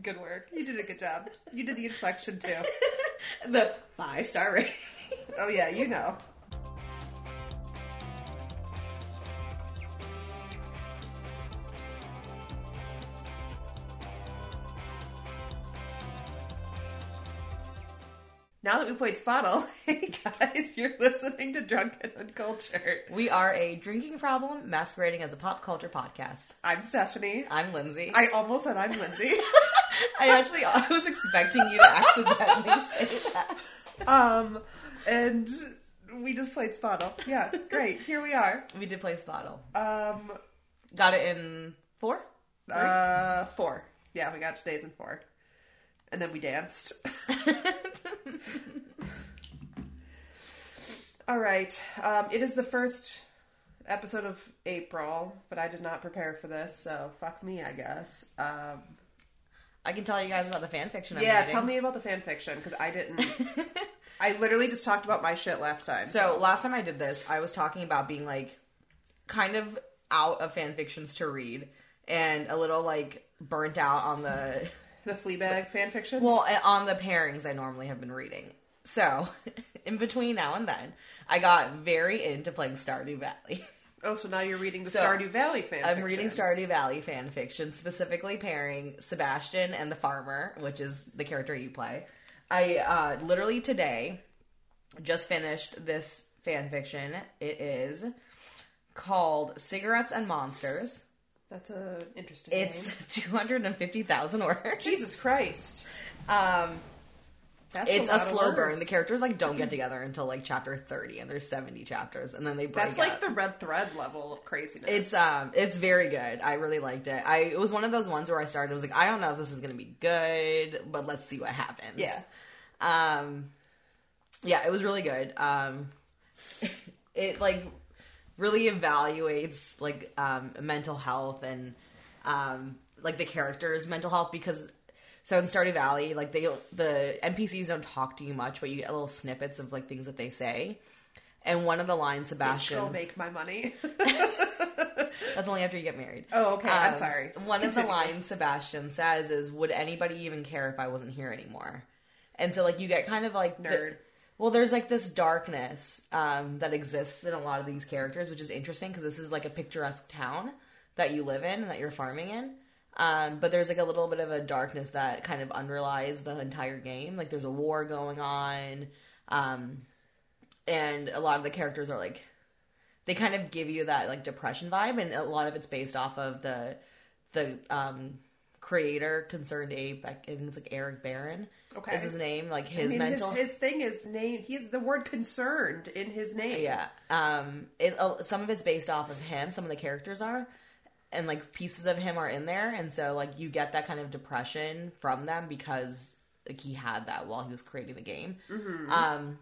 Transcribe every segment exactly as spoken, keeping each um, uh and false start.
Good work. You did a good job. You did the inflection, too. The five-star rating. Oh, yeah, you know. Now that we played Spottle, hey guys, you're listening to Drunken Uncultured. We are a drinking problem masquerading as a pop culture podcast. I'm Stephanie. I'm Lindsay. I almost said I'm Lindsay. I actually I was expecting you to accidentally say that. Um, and we just played Spottle. Yeah, great. Here we are. We did play Spottle. Um, Got it in four? Three? Uh, four. Yeah, we got today's in four. And then we danced. All right. Um, it is the first episode of April, but I did not prepare for this, so fuck me, I guess. Um, I can tell you guys about the fan fiction I'm yeah, reading. tell me about the fan fiction, because I didn't... I literally just talked about my shit last time. So, so last time I did this, I was talking about being, like, kind of out of fan fictions to read, and a little, like, burnt out on the... The Fleabag fan fictions? Well, on the pairings I normally have been reading. So, in between now and then, I got very into playing Stardew Valley. Oh, so now you're reading the so, Stardew Valley fan I'm fictions. reading Stardew Valley fan fiction, specifically pairing Sebastian and the farmer, which is the character you play. I uh, literally today just finished this fan fiction. It is called Cigarettes and Monsters. That's a interesting It's name. two hundred fifty thousand words. Jesus Christ. Um, That's it's a, a, lot slow of burn. words. The characters like don't get together until like chapter thirty, and there's seventy chapters, and then they break That's like up. the red thread level of craziness. It's um, it's very good. I really liked it. I it was one of those ones where I started. I was like, I don't know if this is gonna be good, but let's see what happens. Yeah. Um, yeah, it was really good. Um, it like really evaluates like um mental health and um like the characters' mental health, because so in Stardew Valley, like they the N P Cs don't talk to you much, but you get little snippets of like things that they say. And one of the lines, Sebastian, Go make my money. that's only after you get married. Oh, okay. Um, I'm sorry. One Continue. of the lines Sebastian says is, "Would anybody even care if I wasn't here anymore?" And so like you get kind of like the, Nerd. well, there's like this darkness um, that exists in a lot of these characters, which is interesting because this is like a picturesque town that you live in and that you're farming in. Um, but there's like a little bit of a darkness that kind of underlies the entire game. Like there's a war going on. Um, and a lot of the characters are like, they kind of give you that like depression vibe. And a lot of it's based off of the, the, um, creator, Concerned Ape. I think it's like Eric Barron. Okay. Is his name. Like his I mean, mental. His, his thing is name. He has the word concerned in his name. Yeah. Um, it, uh, some of it's based off of him. Some of the characters are. And, like, pieces of him are in there. And so, like, you get that kind of depression from them because, like, he had that while he was creating the game. Mm-hmm. Um,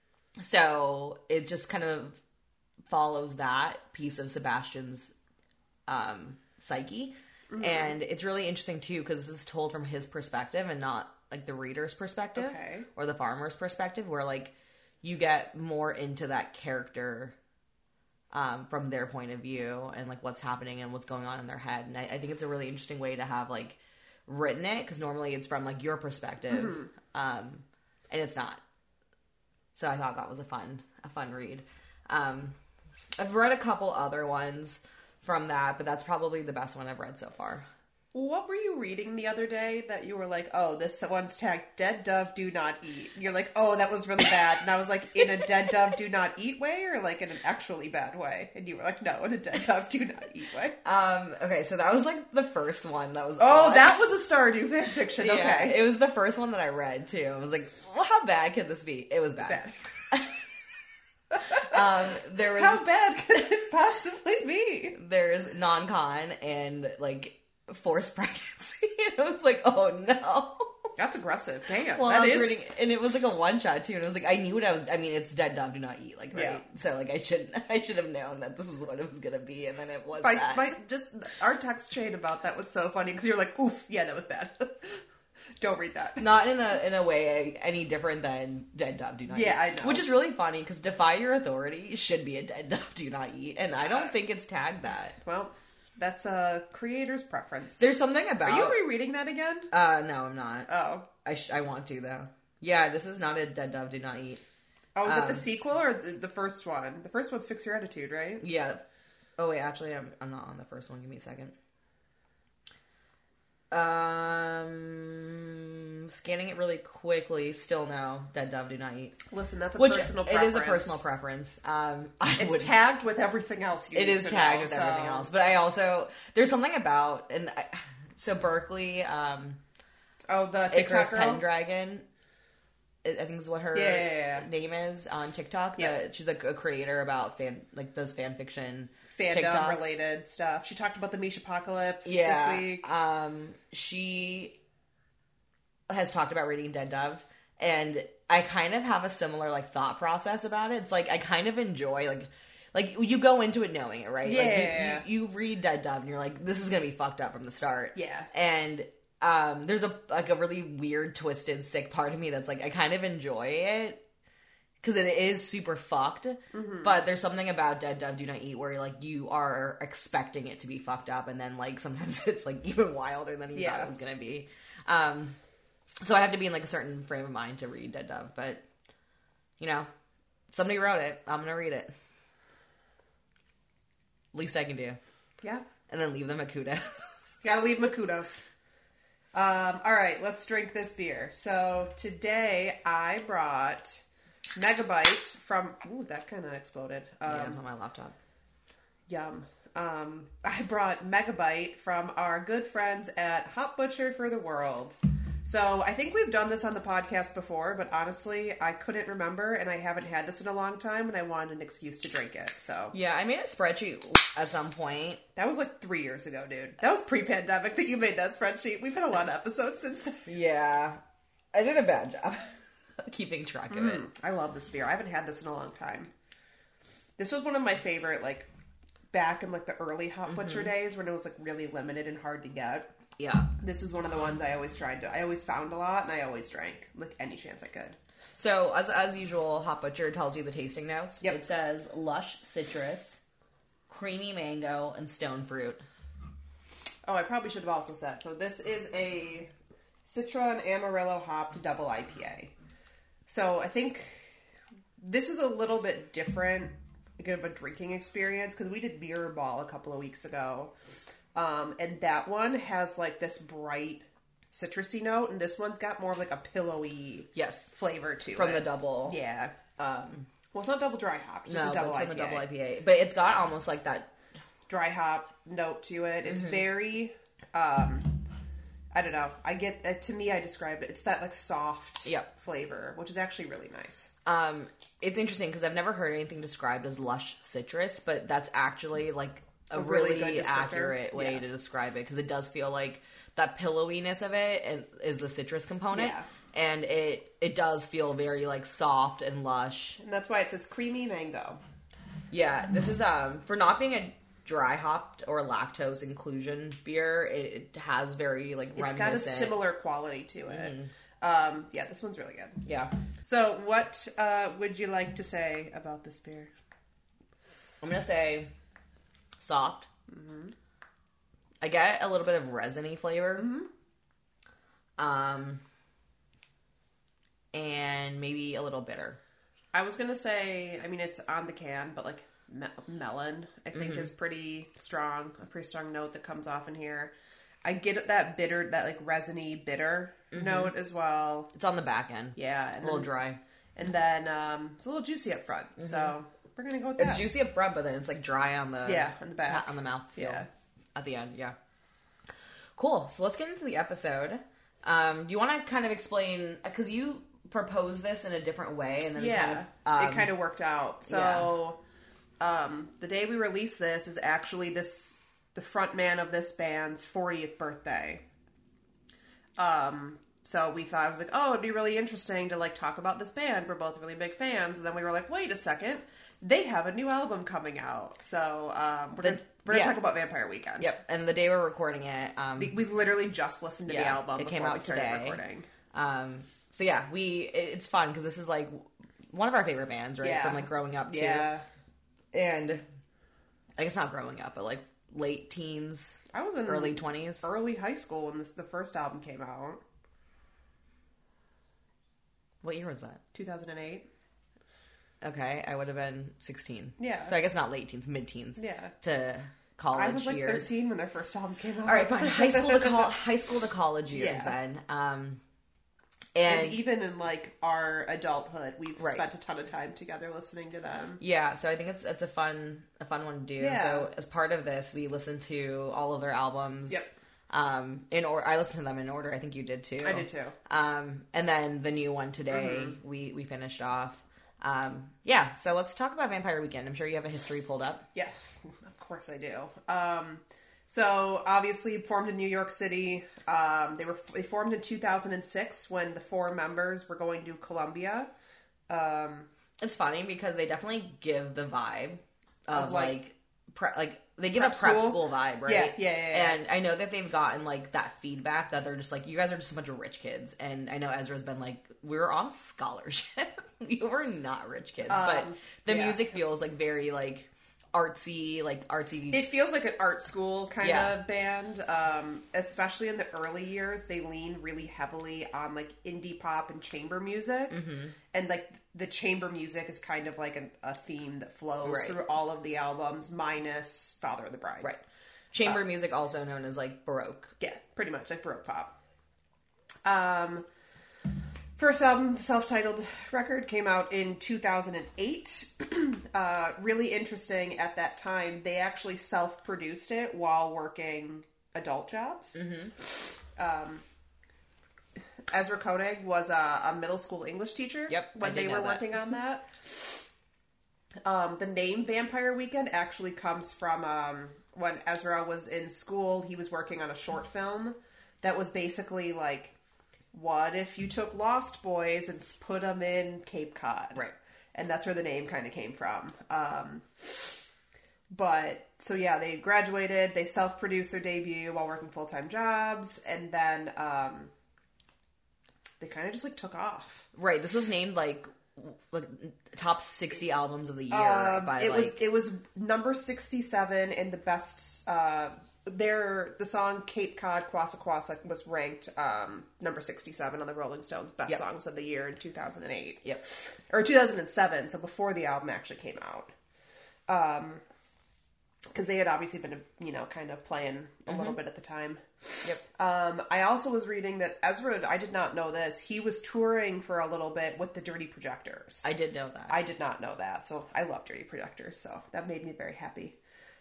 so, it just kind of follows that piece of Sebastian's um, psyche. Mm-hmm. And it's really interesting, too, because this is told from his perspective and not, like, the reader's perspective. Okay. Or the farmer's perspective, where, like, you get more into that character Um, from their point of view and like what's happening and what's going on in their head. And I, I think it's a really interesting way to have like written it, because normally it's from like your perspective, mm-hmm. um, and it's not. So I thought that was a fun, a fun read. Um, I've read a couple other ones from that, but that's probably the best one I've read so far. What were you reading the other day that you were like, oh, this one's tagged dead dove do not eat? And you're like, oh, that was really bad. And I was like, in a dead dove do not eat way, or like in an actually bad way? And you were like, no, in a dead dove do not eat way. Um, okay, so that was like the first one that was Oh, odd. that was a Stardew fanfiction, okay. Yeah, it was the first one that I read too. I was like, well, how bad could this be? It was bad. Bad. um, there was How bad could it possibly be? There's non-con and like forced pregnancy. And I was like, oh no. That's aggressive. Damn. Well, that I was is... reading, and it was like a one shot too. And it was like, I knew what I was. I mean, it's dead dove do not eat, like right. Yeah. So like, I should I should have known that this is what it was gonna be, and then it was My, that. my, just our text chain about that was so funny because you're like, oof, yeah, that was bad. Don't read that. Not in a in a way any different than dead dove do not yeah, eat. I know. Which is really funny because defy your authority should be a dead dove do not eat, and I don't think it's tagged that. Well, That's a creator's preference. There's something about... Are you rereading that again? Uh, no, I'm not. Oh. I sh- I want to, though. Yeah, this is not a Dead Dove Do Not Eat. Oh, is um, it the sequel or the the first one? The first one's Fix Your Attitude, right? Yeah. Oh, wait, actually, I'm, I'm not on the first one. Give me a second. Um, scanning it really quickly. Still no. Dead Dove Do Not Eat. Listen, that's a Which, personal it preference. is a personal preference. Um, I It's would, tagged with everything else you It need is to tagged know, with so- everything else. But I also... There's something about... and I, So Berkeley... Um, Oh, the TikTok Icarus girl? Pendragon, I I think is what her Yeah, yeah, yeah. name is on TikTok. Yeah. The, she's like a creator about fan, like does fan fiction, Fandom TikToks. related stuff. She talked about the Misha Apocalypse Yeah, this week. um, she has talked about reading Dead Dove, and I kind of have a similar like thought process about it. It's like I kind of enjoy like. Like, you go into it knowing it, right? Yeah. Like, you, you, you read Dead Dove, and you're like, this is gonna be fucked up from the start. Yeah. And um, there's a like a really weird, twisted, sick part of me that's like, I kind of enjoy it. Because it is super fucked. Mm-hmm. But there's something about Dead Dove Do Not Eat where, like, you are expecting it to be fucked up, and then, like, sometimes it's, like, even wilder than you Yeah. thought it was gonna be. Um, so I have to be in, like, a certain frame of mind to read Dead Dove, but, you know, somebody wrote it. I'm gonna read it. Least I can do. Yeah. And then leave them a kudos. Gotta leave my kudos. Um, alright, let's drink this beer. So, today I brought Megabyte from... Ooh, that kind of exploded. Um, Yeah, it's on my laptop. Yum. Um, I brought Megabyte from our good friends at Hop Butchered for the World. So I think we've done this on the podcast before, but honestly, I couldn't remember, and I haven't had this in a long time, and I wanted an excuse to drink it. So Yeah, I made a spreadsheet at some point. that was like three years ago, dude. That was pre-pandemic that you made that spreadsheet. We've had a lot of episodes since then. Yeah. I did a bad job keeping track of it. Mm, I love this beer. I haven't had this in a long time. This was one of my favorite, like, back in like the early Hop Butcher Mm-hmm. days when it was like really limited and hard to get. Yeah. This was one of the ones I always tried to. I always found a lot, and I always drank like any chance I could. So, as as usual, Hop Butcher tells you the tasting notes. Yep. It says lush citrus, creamy mango, and stone fruit. Oh, I probably should have also said. So this is a Citra and Amarillo hopped double I P A. So I think this is a little bit different, like, of a drinking experience, because we did Mirror Ball a couple of weeks ago. Um, and that one has like this bright citrusy note, and this one's got more of like a pillowy Yes. flavor to From it. the double. Yeah. Um, well, it's not double dry hop. It's just no, a double but it's from I P A. the double I P A. But it's got almost like that. Dry hop note to it. It's Mm-hmm. very, um, I don't know. I get, uh, to me, I described it. It's that like soft Yep. flavor, which is actually really nice. Um, it's interesting because I've never heard anything described as lush citrus, but that's actually like a, A really really, good descriptor. accurate way Yeah. to describe it because it does feel like that pillowiness of it and is the citrus component, Yeah. and it it does feel very like soft and lush. And that's why it says creamy mango. Yeah, this is um for not being a dry hopped or lactose inclusion beer, it, it has very like It's got a reminiscent. similar quality to it. Mm-hmm. Um, yeah, this one's really good. Yeah, So, what uh, would you like to say about this beer? I'm gonna say soft. Mm-hmm. I get a little bit of resiny flavor. Mm-hmm. Um, and maybe a little bitter. I was gonna say, I mean, it's on the can, but like me- melon, I think, Mm-hmm. is pretty strong. A pretty strong note that comes off in here. I get that bitter, that like resiny bitter note as well. It's on the back end. Yeah, A and little then, dry. and then um, it's a little juicy up front. So we're gonna go with that. It's juicy up front, but then it's like dry on the Yeah, on the back. on the mouth. Feel Yeah. at the end. Yeah. Cool. So let's get into the episode. Um, do you want to kind of explain because you proposed this in a different way, and then Yeah, kind of, um, it kind of worked out. So, um, the day we release this is actually this the front man of this band's fortieth birthday. Um, so we thought, I was like, oh, it'd be really interesting to like talk about this band. We're both really big fans, and then we were like, wait a second, they have a new album coming out. So um, we're The- gonna, we're gonna yeah. talk about Vampire Weekend. Yep. And the day we're recording it, um, We, we literally just listened to the Yeah, album it came before out we started today. recording. Um, so yeah, we it, it's fun because this is like one of our favorite bands, right? Yeah. From like growing up too. Yeah. And I guess not growing up, but like late teens, I was in early twenties, early high school when this, the first album came out. What year was that? two thousand eight. Okay, I would have been sixteen. Yeah. So I guess not late teens, mid teens. Yeah. To college I was like years. thirteen when their first album came out. All right, fine. High school to col- high school to college years Yeah. then. Um, and, And even in like our adulthood, we've Right. spent a ton of time together listening to them. yeah, so I think it's it's a fun a fun one to do. Yeah. So as part of this, we listened to all of their albums. Yep. Um, in or I listened to them in order. I think you did too. I did too. Um, and then the new one today, Mm-hmm. we we finished off. Um, yeah. So let's talk about Vampire Weekend. I'm sure you have a history pulled up. Yeah, of course I do. Um, so obviously formed in New York City. Um, they were they formed in two thousand six when the four members were going to Columbia. Um, It's funny because they definitely give the vibe of, Of, like, like, pre- like they give prep a prep school? school, vibe, right? Yeah, yeah, yeah, yeah. And I know that they've gotten like that feedback that they're just like, you guys are just a bunch of rich kids. And I know Ezra's been like, we're on scholarship. We were not rich kids, but Um, the yeah. music feels like very like artsy, like artsy. It feels like an art school kind Yeah. of band, um, especially in the early years. They lean really heavily on like indie pop and chamber music, Mm-hmm. and like the chamber music is kind of like an, a theme that flows Right. through all of the albums, minus Father of the Bride. Right. Chamber music, also known as like Baroque. Yeah, pretty much like Baroque pop. Um, first album, the self-titled record, came out in two thousand eight. uh, really interesting at that time. They actually self-produced it while working adult jobs. Mm-hmm. Um, Ezra Koenig was a, a middle school English teacher Yep, I when did they know were that. working on that. Um, the name Vampire Weekend actually comes from um, when Ezra was in school. He was working on a short film that was basically like, what if you took Lost Boys and put them in Cape Cod? Right. And that's where the name kind of came from. Um, but, so yeah, they graduated, they self-produced their debut while working full-time jobs, and then um, they kind of just like took off. Right. This was named like like top sixty albums of the year Um, by it like was it was number sixty-seven in the best. Uh, their the song Cape Cod Kwasa Kwasa was ranked um, number sixty-seven on the Rolling Stones Best Yep. Songs of the Year in two thousand eight. Yep. Or two thousand seven, so before the album actually came out. Um, because they had obviously been, you know, kind of playing a Mm-hmm. little bit at the time. Yep. Um, I also was reading that Ezra, I did not know this, he was touring for a little bit with the Dirty Projectors. I did know that. I did not know that, so I love Dirty Projectors, so that made me very happy.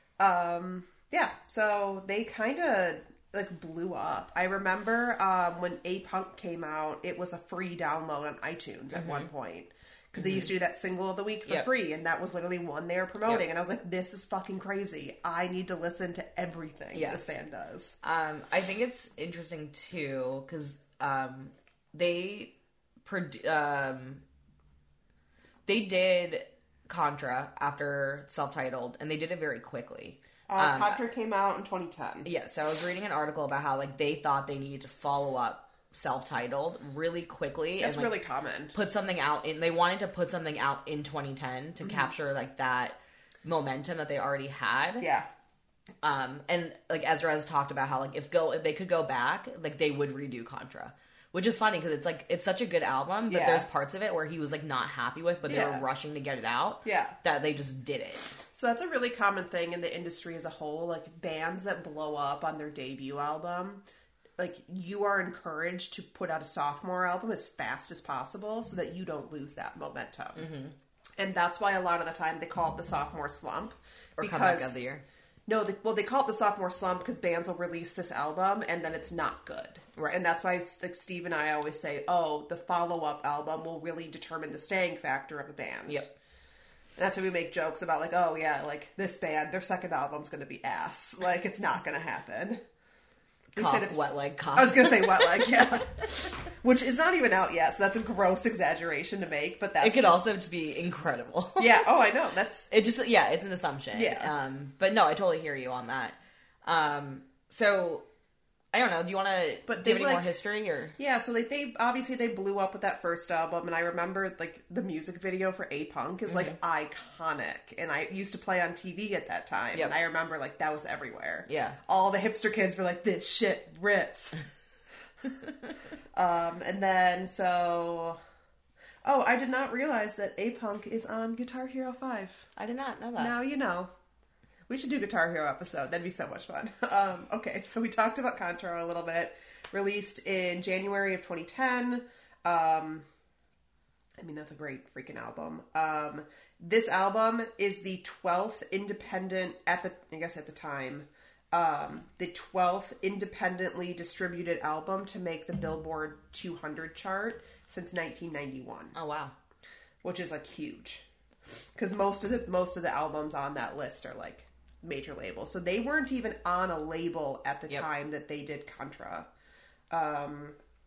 Um, yeah, so they kind of like blew up. I remember um, when A Punk came out, it was a free download on iTunes at Mm-hmm. one point. Because they used to do that single of the week for Yep. free, and that was literally one they were promoting. Yep. And I was like, this is fucking crazy. I need to listen to everything Yes. this band does. Um, I think it's interesting too because um, they produ- um, they did Contra after self-titled, and they did it very quickly. Uh, Um, Contra came out in twenty ten. Yeah, so I was reading an article about how like they thought they needed to follow up self-titled really quickly That's and like really common. put something out in. They wanted to put something out in twenty ten Mm-hmm. to capture like that momentum that they already had. Yeah. Um, and like Ezra has talked about how like if go if they could go back, like they would redo Contra, which is funny because it's like it's such a good album, but Yeah. there's parts of it where he was like not happy with, but they Yeah. were rushing to get it out. Yeah. that they just did it. So that's a really common thing in the industry as a whole. Like bands that blow up on their debut album, like you are encouraged to put out a sophomore album as fast as possible so that you don't lose that momentum. Mm-hmm. And that's why a lot of the time they call it the sophomore slump. Or comeback of the year. No, they, well, they call it the sophomore slump because bands will release this album and then it's not good. Right. And that's why like Steve and I always say, oh, the follow-up album will really determine the staying factor of a band. Yep. And that's why we make jokes about like, oh yeah, like this band, their second album's going to be ass. Like it's not going to happen. We say Cough, that- wet leg, cough. I was going to say wet leg, yeah. Which is not even out yet, so that's a gross exaggeration to make, but that's It could just- also just be incredible. Yeah, oh, I know. That's It just, yeah, it's an assumption. Yeah. Um, but no, I totally hear you on that. Um, so I don't know. Do you want to But give they, any more like- history or? Yeah, so like they obviously they blew up with that first album, and I remember like the music video for A Punk is like iconic, and I used to play on T V at that time, Yep. and I remember like that was everywhere. Yeah. All the hipster kids were like, "This shit rips." um, and then so, oh, I did not realize that A Punk is on Guitar Hero Five. I did not know that. Now you know. We should do Guitar Hero episode. That'd be so much fun. Um, okay, so we talked about Contra a little bit. Released in January of twenty ten. Um, I mean, that's a great freaking album. Um, this album is the twelfth independent, at the I guess at the time, um, the twelfth independently distributed album to make the Billboard two hundred chart since nineteen ninety-one. Oh wow. Which is like huge. Because most of the most of the albums on that list are like major labels. So they weren't even on a label at the Yep. time that they did Contra. Um,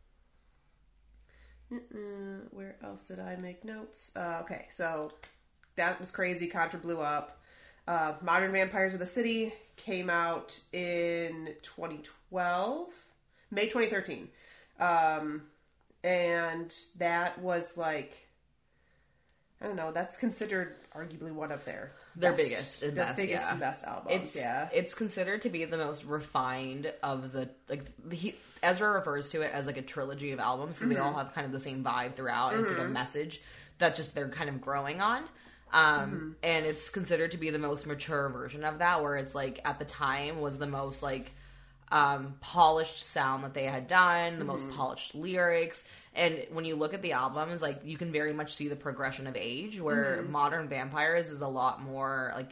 uh-uh, where else did I make notes? Uh, okay, so that was crazy. Contra blew up. Uh, Modern Vampires of the City came out in twenty twelve, May twenty thirteen. Um, and that was like, I don't know, that's considered arguably one of their Their best- biggest and their best, biggest yeah. and best albums. It's yeah, it's considered to be the most refined of the like he, Ezra refers to it as like a trilogy of albums, so Mm-hmm. they all have kind of the same vibe throughout, and it's like a message that just they're kind of growing on. Um, Mm-hmm. and it's considered to be the most mature version of that, where it's like at the time was the most like um, polished sound that they had done, the most Mm-hmm. polished lyrics. And when you look at the albums, like you can very much see the progression of age, where Mm-hmm. Modern Vampires is a lot more like,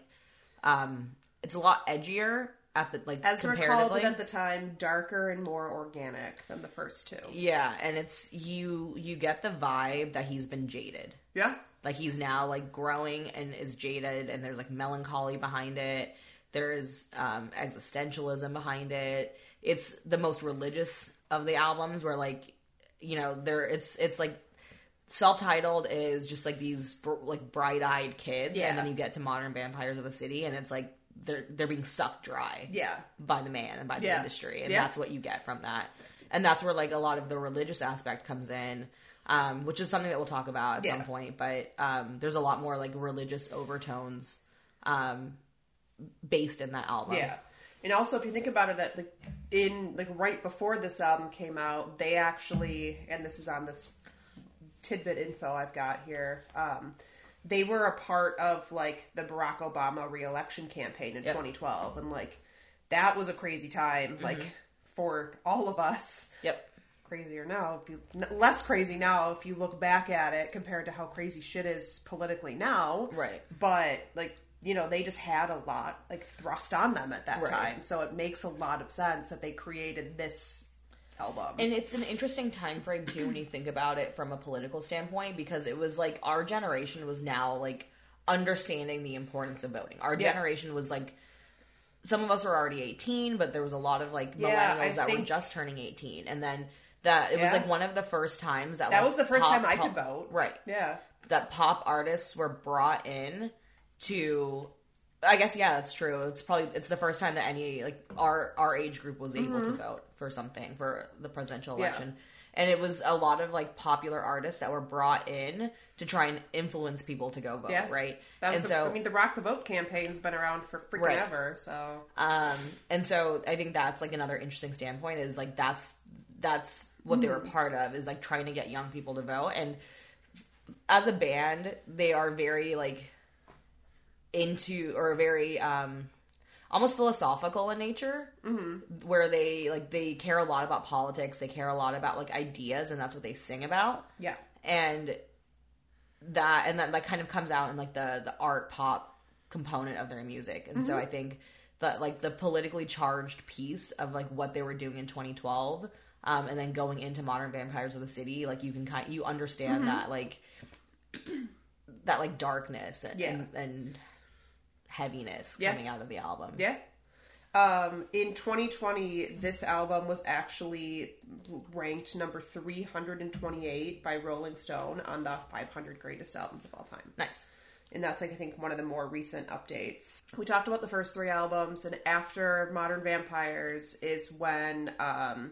um, it's a lot edgier at the like Ezra called comparatively. it at the time darker and more organic than the first two. Yeah, and it's you you get the vibe that he's been jaded. Yeah, Like he's now like growing and is jaded, and there's like melancholy behind it. There's um, existentialism behind it. It's the most religious of the albums, where like you know there it's it's like self-titled is just like these br- like bright-eyed kids, Yeah. and then you get to Modern Vampires of the City, and it's like they're they're being sucked dry yeah, by the man and by the Yeah. industry, and Yeah. that's what you get from that. And that's where like a lot of the religious aspect comes in, um, which is something that we'll talk about at Yeah. some point. But um, there's a lot more like religious overtones um, based in that album. yeah. And also, if you think about it, at like in like right before this album came out, they actually, and this is on this tidbit info I've got here. Um, they were a part of like the Barack Obama re-election campaign in Yep. twenty twelve, and like that was a crazy time, like for all of us. Yep. Crazier now, if you n- less crazy now if you look back at it compared to how crazy shit is politically now. Right. But like you know, they just had a lot like thrust on them at that Right. time, so it makes a lot of sense that they created this album. And it's an interesting time frame too when you think about it from a political standpoint, because it was like our generation was now like understanding the importance of voting. Our Yeah. generation was like, some of us were already eighteen, but there was a lot of like Yeah, millennials I that were think- just turning eighteen, and then that it was Yeah. like one of the first times that that like, was the first pop- time I pop- could vote. right? Yeah. That pop artists were brought in to, I guess, yeah, that's true. It's probably it's the first time that any like our our age group was able to vote for something for the presidential Mm-hmm. Yeah. election. And it was a lot of like popular artists that were brought in to try and influence people to go vote, Yeah. right? That was and the, so I mean, the Rock the Vote campaign's been around for freaking Right. ever, so Um, and so I think that's like another interesting standpoint is like that's that's what they were Mm-hmm. part of, is like trying to get young people to vote. And as a band, they are very like into or very um almost philosophical in nature, mm-hmm. where they like they care a lot about politics, they care a lot about like ideas, and that's what they sing about. yeah. And that and that like kind of comes out in like the the art pop component of their music. And so I think that like the politically charged piece of like what they were doing in twenty twelve, um, and then going into Modern Vampires of the City, like you can kind you understand that like that like darkness and Yeah. and, and heaviness Yeah. coming out of the album. Yeah. Um, in twenty twenty, this album was actually ranked number three hundred twenty-eight by Rolling Stone on the five hundred greatest albums of all time. Nice. And that's, like, I think, one of the more recent updates. We talked about the first three albums, and after Modern Vampires is when um,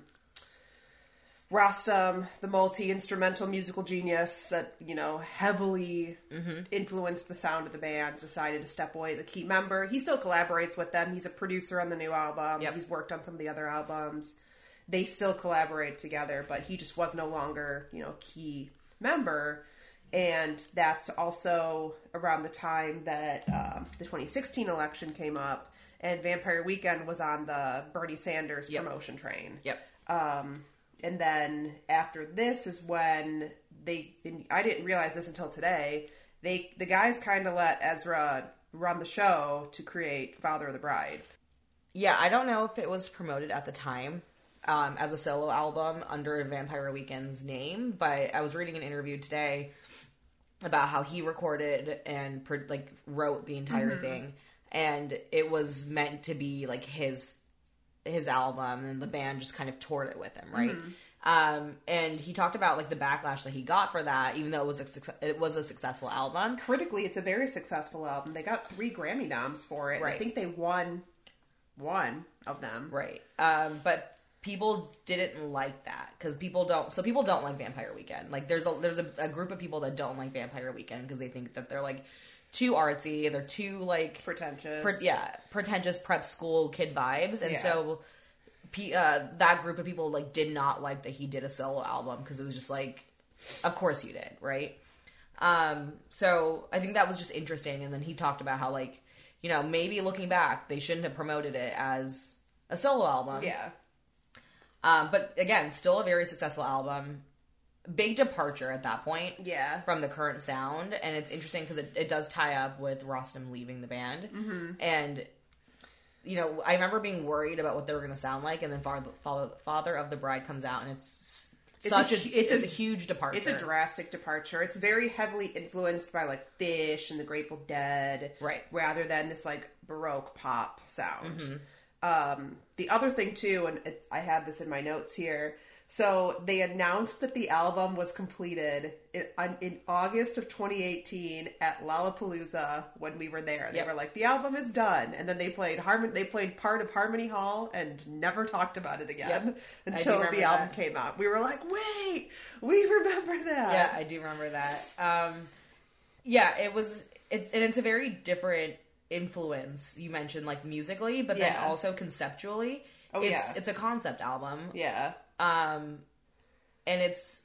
Rostam, the multi-instrumental musical genius that, you know, heavily mm-hmm. influenced the sound of the band, decided to step away as a key member. He still collaborates with them. He's a producer on the new album. Yep. He's worked on some of the other albums. They still collaborate together, but he just was no longer, you know, a key member. And that's also around the time that um, the twenty sixteen election came up, and Vampire Weekend was on the Bernie Sanders yep. promotion train. Yep. Um, and then after this is when they, and I didn't realize this until today, they the guys kind of let Ezra run the show to create Father of the Bride. Yeah, I don't know if it was promoted at the time um, as a solo album under Vampire Weekend's name, but I was reading an interview today about how he recorded and like wrote the entire mm-hmm. thing, and it was meant to be like his his album, and the band just kind of toured it with him, right? Mm-hmm. Um, and he talked about like the backlash that he got for that, even though it was a success, it was a successful album. Critically, it's a very successful album. They got three Grammy noms for it. Right. I think they won one of them. Right. Um, but people didn't like that because people don't. So people don't like Vampire Weekend. Like there's a there's a, a group of people that don't like Vampire Weekend because they think that they're like too artsy. They're too like pretentious. Pre- yeah, pretentious prep school kid vibes. And yeah. so uh, that group of people like did not like that he did a solo album because it was just like, of course you did, right? Um, so I think that was just interesting. And then he talked about how like, you know, maybe looking back, they shouldn't have promoted it as a solo album. Yeah. Um, but again, still a very successful album. Big departure at that point. Yeah. From the current sound. And it's interesting because it, it does tie up with Rostam leaving the band. Mm-hmm. And, you know, I remember being worried about what they were going to sound like. And then Father, Father, Father of the Bride comes out and it's, it's such a, a it's, it's a, a huge departure. It's a drastic departure. It's very heavily influenced by like Fish and the Grateful Dead. Right. Rather than this like Baroque pop sound. Mm-hmm. Um, the other thing too, and it, I have this in my notes here. So they announced that the album was completed in, in August of twenty eighteen at Lollapalooza when we were there. They yep. were like, the album is done. And then they played Harmon, they played part of Harmony Hall and never talked about it again yep. until the album that. came out. We were like, wait, we remember that. Yeah, I do remember that. Um, yeah, it was, it, and it's a very different influence. You mentioned like musically, but yeah. then also conceptually. Oh it's, yeah, it's a concept album. Yeah, um, and it's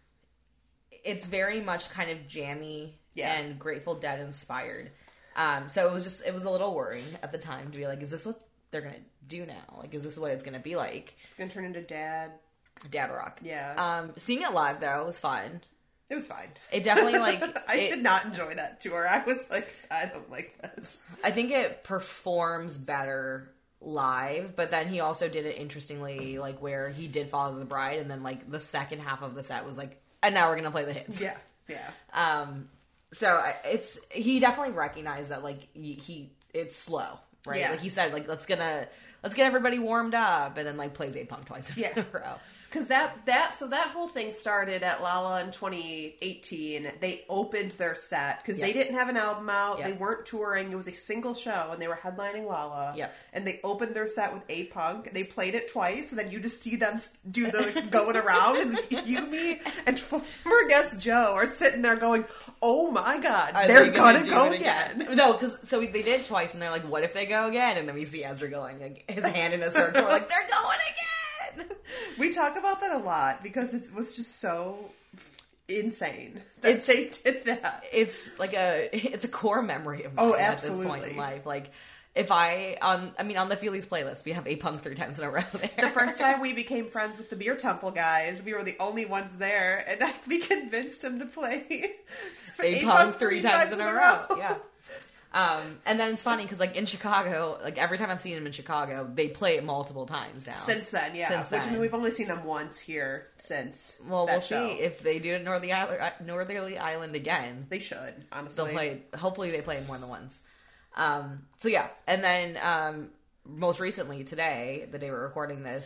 it's very much kind of jammy yeah. and Grateful Dead inspired. Um, so it was just it was a little worrying at the time to be like, is this what they're gonna do now? Like, is this what it's gonna be like? It's gonna turn into dad, dad rock. Yeah. Um, seeing it live though was fun. It was fine. It definitely, like... I it, did not enjoy that tour. I was like, I don't like this. I think it performs better live, but then he also did it interestingly, like, where he did Follow the Bride, and then, like, the second half of the set was like, and now we're gonna play the hits. Yeah, yeah. Um, so, it's... He definitely recognized that, like, he... he it's slow, right? Yeah. Like, he said, like, let's gonna... Let's get everybody warmed up, and then, like, plays A-Punk twice in yeah. a row. Because that, that, so that whole thing started at Lala in twenty eighteen. They opened their set because yep. they didn't have an album out. Yep. They weren't touring. It was a single show and they were headlining Lala. Yep. And they opened their set with A-Punk. They played it twice and then you just see them do the going around and you, me, and former guest Joe are sitting there going, oh my God, are they're they gonna, gonna go again. again. No, because, so we, they did twice and they're like, what if they go again? And then we see Ezra going, like, his hand in a circle. We're like, they're going again! We talk about that a lot because it was just so insane that it's, they did that. It's like a it's a core memory of mine oh, at this point in life. Like if I on I mean on the Feelies playlist we have A-Punk three times in a row there. The first time we became friends with the Beer Temple guys, we were the only ones there, and I, we convinced them to play A-Punk three, three times, times in, in a row. row. Yeah. Um, and then it's funny because, like, in Chicago, like, every time I've seen them in Chicago, they play it multiple times now. Since then, yeah. Since Which, then. I mean, we've only seen them once here since Well, that we'll show. see if they do it Northerly Island, Northerly Island again. They should, honestly. They'll play, hopefully they play it more than once. Um, so, yeah. And then, um, most recently, today, the day we're recording this,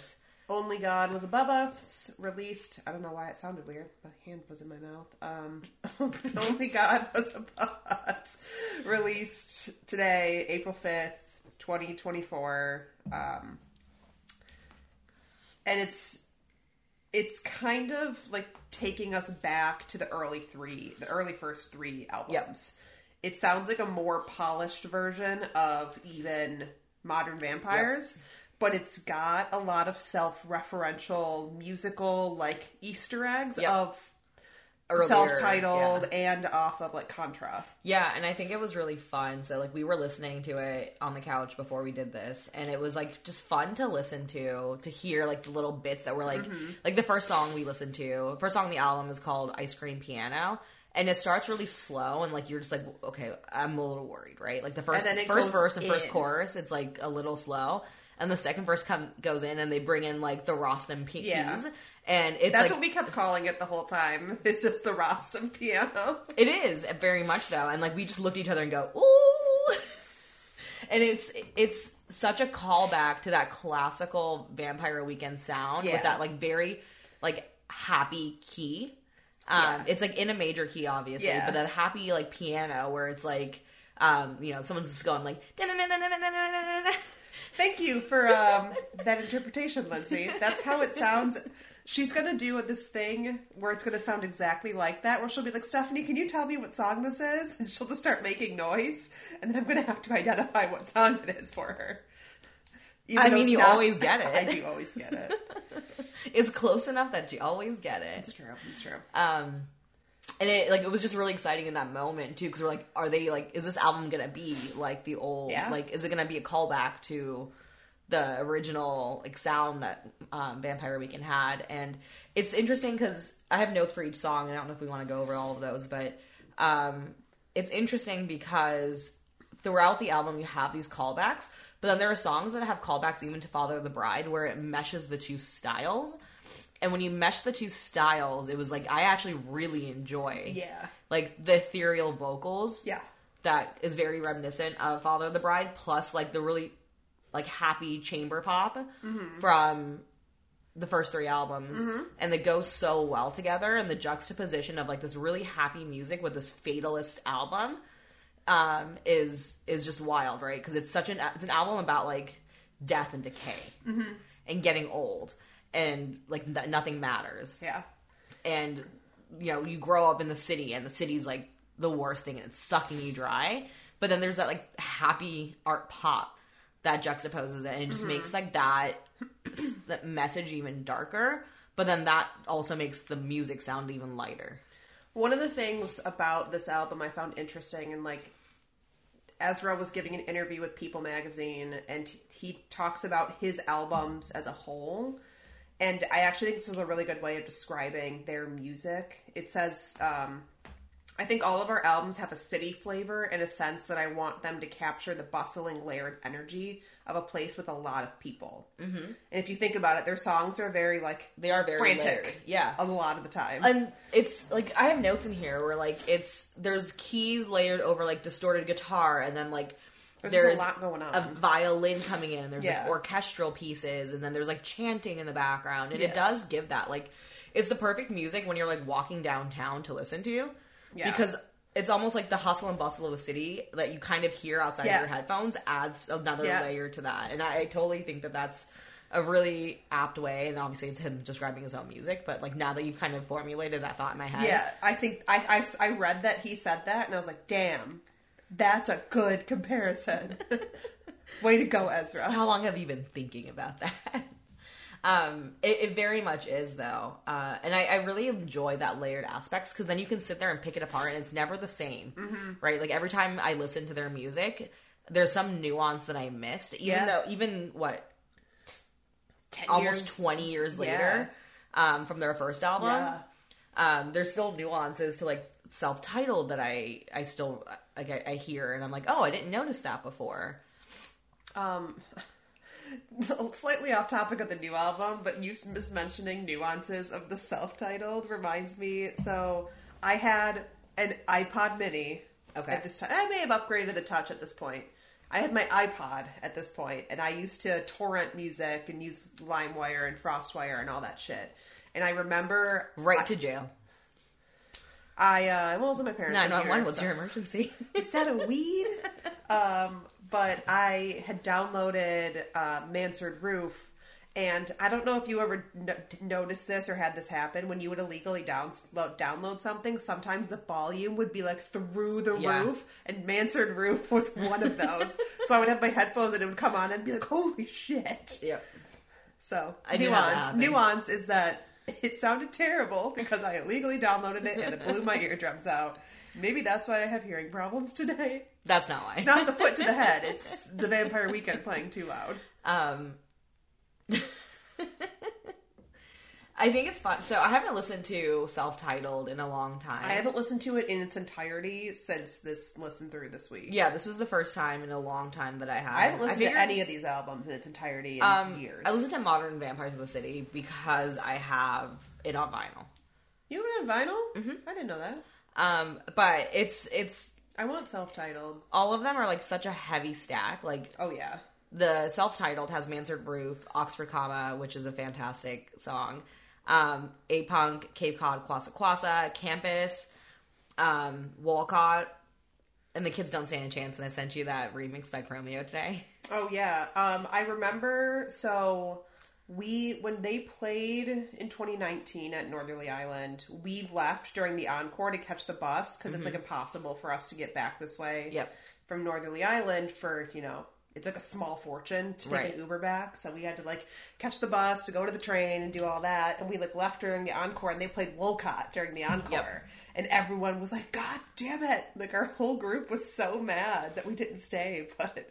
Only God Was Above Us, released, I don't know why it sounded weird, my hand was in my mouth. Um, Only God Was Above Us, released today, April fifth, twenty twenty-four. Um, and it's, it's kind of like taking us back to the early three, the early first three albums. Yep. It sounds like a more polished version of even Modern Vampires. Yep. But it's got a lot of self-referential musical, like, Easter eggs yep. of Earlier, self-titled yeah. and off of, like, Contra. Yeah, and I think it was really fun. So, like, we were listening to it on the couch before we did this, and it was, like, just fun to listen to, to hear, like, the little bits that were, like, mm-hmm. like, the first song we listened to, first song on the album is called Ice Cream Piano. And it starts really slow, and, like, you're just like, okay, I'm a little worried, right? Like, the first first verse and in. first chorus, it's, like, a little slow. And the second verse come, goes in, and they bring in, like, the Rostam keys. Yeah. And it's That's like, what we kept calling it the whole time. It's just the Rostam piano. It is, very much so. And, like, we just looked at each other and go, ooh! And it's it's such a callback to that classical Vampire Weekend sound yeah. with that, like, very, like, happy key. Um, yeah. It's, like, in a major key, obviously, yeah. but that happy, like, piano where it's, like, um, you know, someone's just going, like, Thank you for um, that interpretation, Lindsay. That's how it sounds. She's going to do this thing where it's going to sound exactly like that, where she'll be like, Stephanie, can you tell me what song this is? And she'll just start making noise, and then I'm going to have to identify what song it is for her. Even I mean, you not, always get it. I do always get it. It's close enough that you always get it. It's true. It's true. Um, and it like it was just really exciting in that moment too, because we're like, are they like, is this album gonna be like the old? Yeah. Like, is it gonna be a callback to the original like sound that um, Vampire Weekend had? And it's interesting because I have notes for each song, and I don't know if we want to go over all of those, but um, it's interesting because throughout the album you have these callbacks. But then there are songs that have callbacks even to Father of the Bride where it meshes the two styles. And when you mesh the two styles, it was like, I actually really enjoy yeah. like the ethereal vocals. Yeah. That is very reminiscent of Father of the Bride, plus like the really like happy chamber pop mm-hmm. from the first three albums. Mm-hmm. And they go so well together, and the juxtaposition of like this really happy music with this fatalist album. Um, is is just wild, right? Because it's such an it's an album about like death and decay mm-hmm. and getting old, and like th- nothing matters. Yeah, and you know you grow up in the city, and the city's like the worst thing, and it's sucking you dry. But then there's that like happy art pop that juxtaposes it, and it just mm-hmm. makes like that that message even darker. But then that also makes the music sound even lighter. One of the things about this album I found interesting, and like Ezra was giving an interview with People magazine, and he talks about his albums as a whole. And I actually think this is a really good way of describing their music. It says, um, I think all of our albums have a city flavor in a sense that I want them to capture the bustling, layered energy of a place with a lot of people. Mm-hmm. And if you think about it, their songs are very, like, they are very frantic. Layered. Yeah. A lot of the time. And it's, like, I have notes in here where, like, it's, there's keys layered over, like, distorted guitar, and then, like, there's, there's a lot going on. A violin coming in, and there's, yeah. like, orchestral pieces, and then there's, like, chanting in the background, and yeah. it does give that, like, it's the perfect music when you're, like, walking downtown to listen to. Yeah. Because it's almost like the hustle and bustle of the city that you kind of hear outside yeah. of your headphones adds another yeah. layer to that. And I, I totally think that that's a really apt way. And obviously it's him describing his own music. But like now that you've kind of formulated that thought in my head. Yeah, I think I, I, I read that he said that and I was like, damn, that's a good comparison. Way to go, Ezra. How long have you been thinking about that? Um, it, it very much is, though. Uh, and I, I really enjoy that layered aspects, because then you can sit there and pick it apart, and it's never the same, mm-hmm. right? Like, every time I listen to their music, there's some nuance that I missed, even yeah. though, even, what, Ten almost years. twenty years later, yeah. um, from their first album, yeah. um, there's still nuances to, like, self-titled that I, I still, like, I, I hear, and I'm like, oh, I didn't notice that before. Um... Slightly off topic of the new album, but you just mentioning nuances of the self-titled reminds me. So I had an iPod Mini okay. at this time. I may have upgraded the Touch at this point. I had my iPod at this point, and I used to torrent music and use LimeWire and FrostWire and all that shit. And I remember... Right I, to jail. I, uh, well, it was in my parents' nine one one, computer, what's so. your emergency? Is that a weed? um, but I had downloaded uh, Mansard Roof, and I don't know if you ever no- noticed this or had this happen. When you would illegally download, download something, sometimes the volume would be like through the yeah. roof, and Mansard Roof was one of those. So I would have my headphones and it would come on and be like, holy shit. Yep. So, I do nuance, have that nuance is that it sounded terrible because I illegally downloaded it and it blew my eardrums out. Maybe that's why I have hearing problems today. That's not why. It's not the foot to the head. It's the Vampire Weekend playing too loud. Um, I think it's fun. So I haven't listened to Self-Titled in a long time. I haven't listened to it in its entirety since this listen through this week. Yeah, this was the first time in a long time that I have. I haven't listened I figured, to any of these albums in its entirety in um, years. I listened to Modern Vampires of the City because I have it on vinyl. You have it on vinyl? Mm-hmm. I didn't know that. Um, but it's it's I want Self-Titled. all of them are like such a heavy stack. Like, oh yeah, the Self-Titled has Mansard Roof, Oxford Comma, which is a fantastic song. Um, A-Punk, Cape Cod, Kwassa Kwassa, Campus, um, Walcott, and The Kids Don't Stand a Chance, and I sent you that remix by Chromeo today. Oh yeah, um, I remember, so we, when they played in twenty nineteen at Northerly Island, we left during the encore to catch the bus, because mm-hmm. it's like impossible for us to get back this way yep. from Northerly Island for, you know, it's like a small fortune to take right. an Uber back. So we had to like catch the bus to go to the train and do all that. And we like left during the encore and they played Wolcott during the encore. Yep. And everyone was like, God damn it. Like our whole group was so mad that we didn't stay. But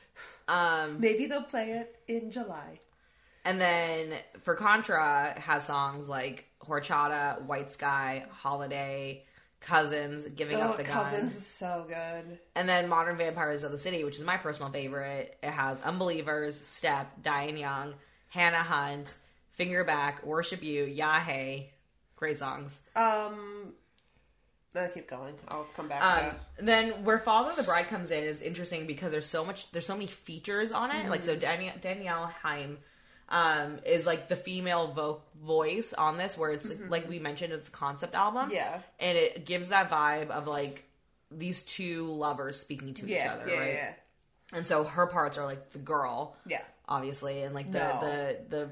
um, maybe they'll play it in July. And then for Contra, it has songs like Horchata, White Sky, Holiday, Cousins, Giving oh, Up the Gun. Cousins is so good. And then Modern Vampires of the City, which is my personal favorite. It has Unbelievers, Step, Diane Young, Hannah Hunt, Finger Back, Worship You, Yahe. Great songs. Um, I'll keep going. I'll come back um, to... Then Where Father of the Bride comes in is interesting because there's so much, there's so many features on it. Mm-hmm. Like, so Danielle, Danielle Haim um, is like the female vo- voice on this, where it's mm-hmm. like we mentioned, it's a concept album. Yeah. And it gives that vibe of like these two lovers speaking to yeah, each other, yeah, right? Yeah. And so her parts are like the girl. Yeah. Obviously. And like the, no. the, the,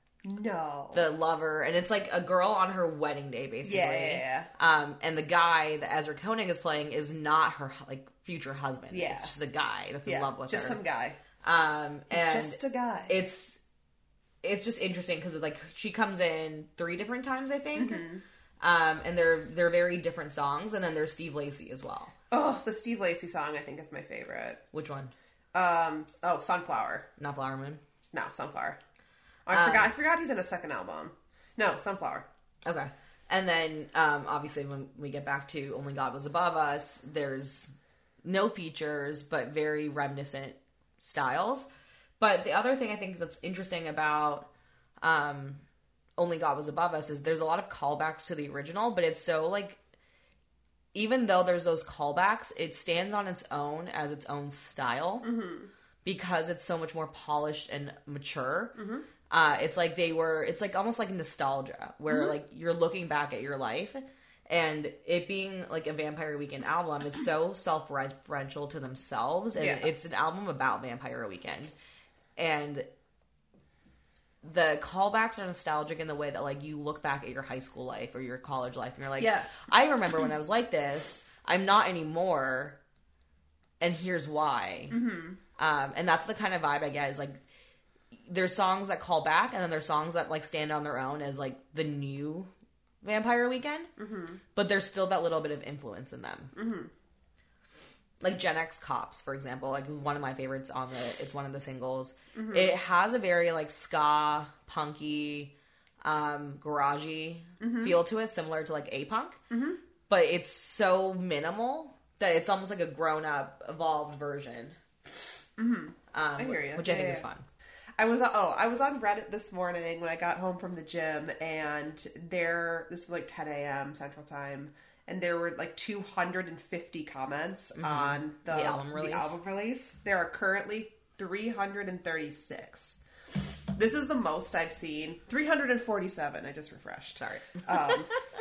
No. the lover. And it's like a girl on her wedding day, basically. Yeah, yeah, yeah. Um, and the guy that Ezra Koenig is playing is not her like future husband. Yeah. It's just a guy that's yeah, in love with just her. some guy. Um, and it's just a guy. It's, it's just interesting because like she comes in three different times, I think. Mm-hmm. Um, and they're they're very different songs, and then there's Steve Lacy as well. Oh, the Steve Lacy song I think is my favorite. Which one? Um, oh, Sunflower. Not Flower Moon. No, Sunflower. Oh, I um, forgot. I forgot he's in a second album. No, Sunflower. Okay, and then um, obviously when we get back to Only God Was Above Us, there's no features, but very reminiscent styles. But the other thing I think that's interesting about um, Only God Was Above Us is there's a lot of callbacks to the original, but it's so like, even though there's those callbacks, it stands on its own as its own style mm-hmm. because it's so much more polished and mature. Mm-hmm. Uh, it's like they were, it's like almost like nostalgia where mm-hmm. like you're looking back at your life. And it being like a Vampire Weekend album, it's so self-referential to themselves. And yeah. it's an album about Vampire Weekend. And the callbacks are nostalgic in the way that like you look back at your high school life or your college life and you're like, yeah. I remember when I was like this. I'm not anymore. And here's why. Mm-hmm. Um, and that's the kind of vibe I get is like, there's songs that call back and then there's songs that like stand on their own as like the new Vampire Weekend, mm-hmm. but there's still that little bit of influence in them. Mm-hmm. Like Gen X Cops, for example, like one of my favorites on the, it's one of the singles. Mm-hmm. It has a very like ska, punky, um, garagey mm-hmm. feel to it, similar to like A-Punk, mm-hmm. but it's so minimal that it's almost like a grown-up, evolved version. Mm-hmm. Um, I hear you. Which yeah, I think yeah. is fun. I was oh I was on Reddit this morning when I got home from the gym, and there this was like ten a.m. Central Time, and there were like two hundred fifty comments mm-hmm. on the, the, album release. the album release. There are currently three hundred thirty-six. This is the most I've seen. three hundred forty-seven. I just refreshed. Sorry. Um,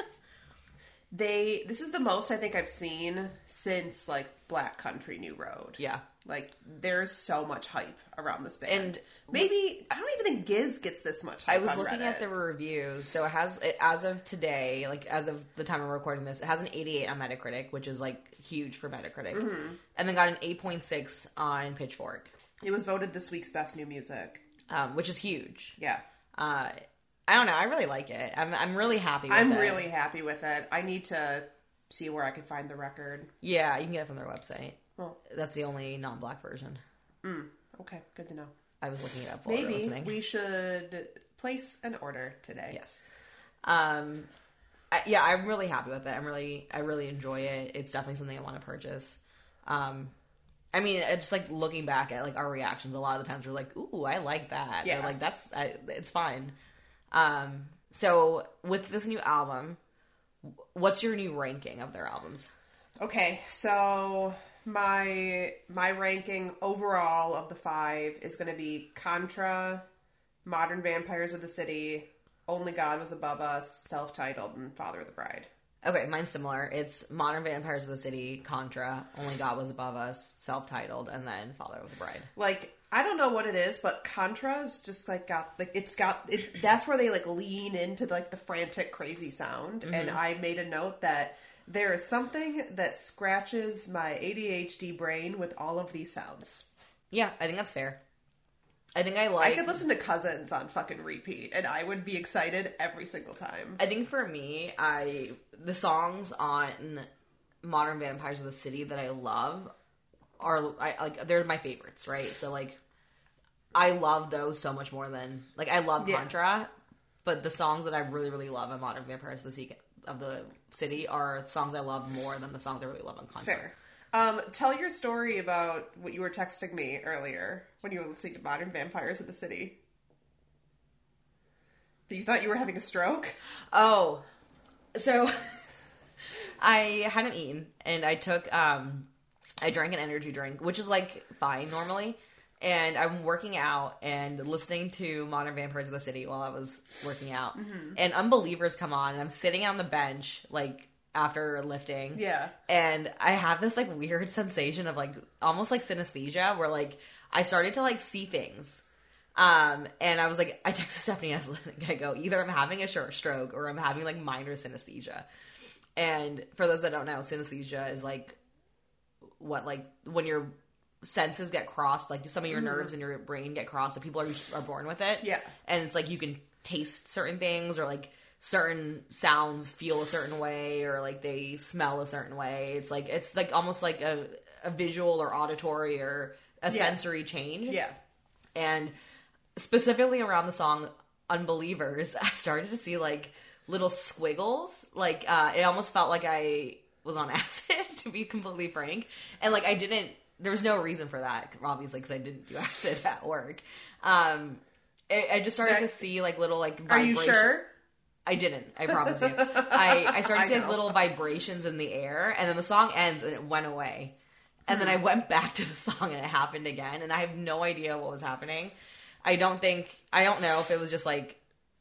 they. This is the most I think I've seen since like Black Country New Road. Yeah. Like there's so much hype around this band. And maybe I don't even think Giz gets this much hype. I was on looking Reddit. at the reviews. So it has, it, as of today, like as of the time I'm recording this, it has an eighty-eight on Metacritic, which is like huge for Metacritic, mm-hmm. and then got an eight point six on Pitchfork. It was voted this week's best new music, um, which is huge. Yeah. Uh, I don't know. I really like it. I'm I'm really happy with I'm it. I'm really happy with it. I need to see where I can find the record. Yeah, you can get it from their website. Well, that's the only non-black version. Mm, okay, good to know. I was looking it up while Maybe we were listening. we should place an order today. Yes. Um, I, yeah, I'm really happy with it. I'm really, I really enjoy it. It's definitely something I want to purchase. Um, I mean, it's just like looking back at like our reactions. A lot of the times we're like, "Ooh, I like that." Yeah. Or like that's, I, it's fine. Um, so with this new album, what's your new ranking of their albums? Okay, so my my ranking overall of the five is going to be Contra, Modern Vampires of the City, Only God Was Above Us, Self-Titled, and Father of the Bride. Okay, mine's similar. It's Modern Vampires of the City, Contra, Only God Was Above Us, Self-Titled, and then Father of the Bride. Like, I don't know what it is, but Contra's just like got like it's got it, that's where they like lean into like the frantic, crazy sound. Mm-hmm. And I made a note that there is something that scratches my A D H D brain with all of these sounds. Yeah, I think that's fair. I think I like... I could listen to Cousins on fucking repeat, and I would be excited every single time. I think for me, I the songs on Modern Vampires of the City that I love are, I like, they're my favorites, right? So, like, I love those so much more than... Like, I love Contra, yeah. But the songs that I really, really love on Modern Vampires of the City... of the city are songs I love more than the songs I really love on Contra. Fair. Um, tell your story about what you were texting me earlier when you were listening to Modern Vampires of the City. You thought you were having a stroke? Oh, so I hadn't eaten and I took, um, I drank an energy drink, which is like fine normally. And I'm working out and listening to Modern Vampires of the City while I was working out. Mm-hmm. And Unbelievers come on, and I'm sitting on the bench, like, after lifting. Yeah. And I have this, like, weird sensation of, like, almost like synesthesia, where, like, I started to, like, see things. Um, and I was like, I texted Stephanie, I was like, I go, either I'm having a short stroke or I'm having, like, minor synesthesia. And for those that don't know, synesthesia is, like, what, like, when you're... senses get crossed, like some of your nerves in your brain get crossed, and people are are born with it. Yeah, and it's like you can taste certain things, or like certain sounds feel a certain way, or like they smell a certain way. It's like it's like almost like a a visual or auditory or a yeah. sensory change. Yeah, and specifically around the song "Unbelievers," I started to see like little squiggles. Like uh, it almost felt like I was on acid, to be completely frank, and like I didn't. There was no reason for that, obviously, because I didn't do acid at work. Um, I, I just started yeah. to see, like, little, like, vibrations. Are you sure? I didn't. I promise you. I, I started to see like, little vibrations in the air, and then the song ends, and it went away. And mm-hmm. then I went back to the song, and it happened again, and I have no idea what was happening. I don't think... I don't know if it was just, like...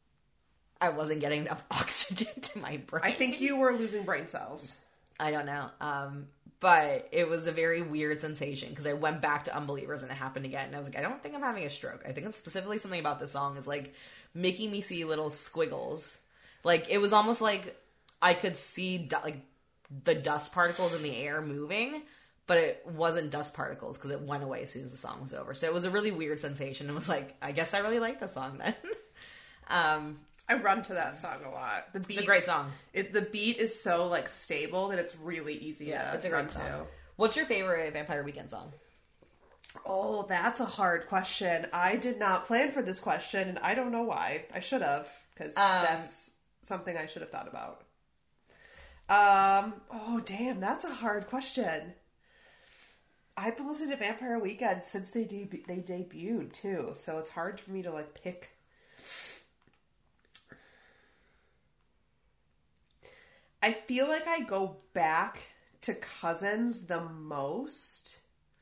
I wasn't getting enough oxygen to my brain. I think you were losing brain cells. I don't know. Um... But it was a very weird sensation because I went back to Unbelievers and it happened again. And I was like, I don't think I'm having a stroke. I think it's specifically something about this song is like making me see little squiggles. Like it was almost like I could see du- like the dust particles in the air moving, but it wasn't dust particles because it went away as soon as the song was over. So it was a really weird sensation. It was like, I guess I really like the song then. um, I run to that song a lot. The beat, it's a great song. It, the beat is so like stable that it's really easy yeah, to it's a run great song. to. What's your favorite Vampire Weekend song? Oh, that's a hard question. I did not plan for this question, and I don't know why. I should have, because um, that's something I should have thought about. Um. Oh, damn, that's a hard question. I've been listening to Vampire Weekend since they deb- they debuted too, so it's hard for me to like pick. I feel like I go back to Cousins the most,